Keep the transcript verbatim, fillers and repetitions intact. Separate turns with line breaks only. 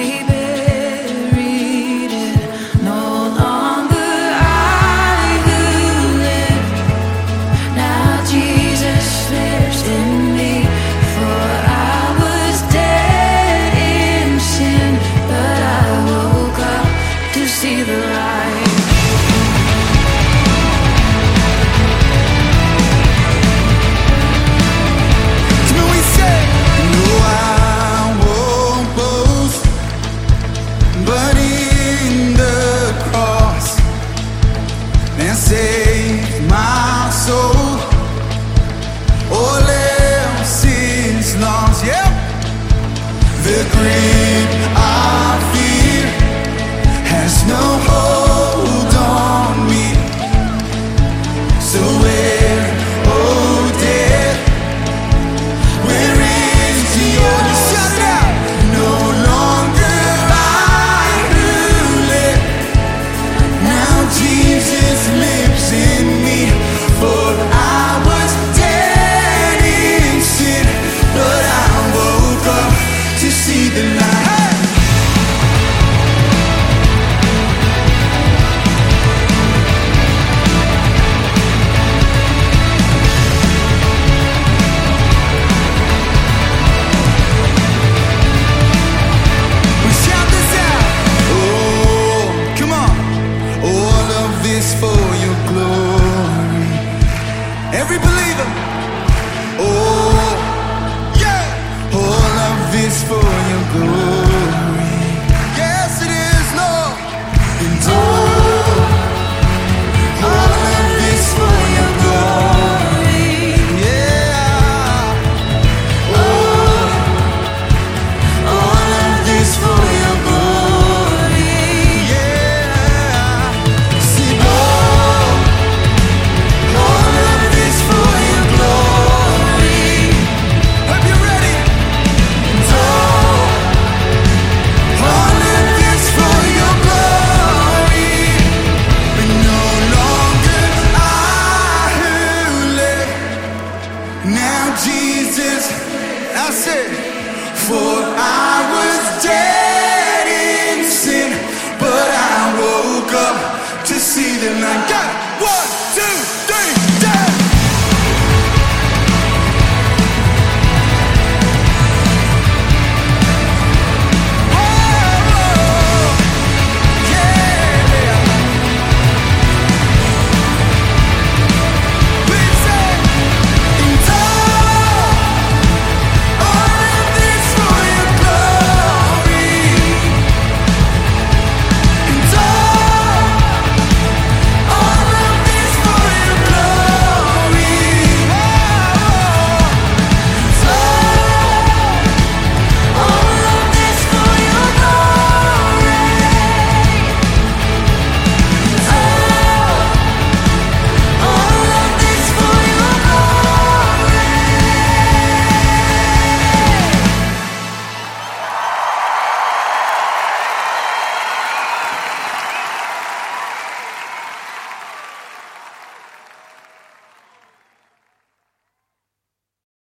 buried it. No longer I who live. Now Jesus lives in me. For I was dead in sin, but I woke up to see the light.
Save my soul. All else is lost. Yep. The grip I fear has no hold on me. So where, oh death, where is your? You shout it out. No longer I who live. Now Jesus lives in me. For I was dead in sin, but I woke up to see the light. We shout this out. Oh, come on. All of this for your glory. Every believer. Oh, yeah. All of this for your glory. Yes, it is, Lord. And oh, all of this for your glory. Yeah. Oh, all of this for your glory. Yeah. See, Lord, all of this for your glory. Hope you're ready. And oh, all of this for your glory. But no longer I who live. Now Jesus, I said, for I was dead in sin, but I woke up to see the light.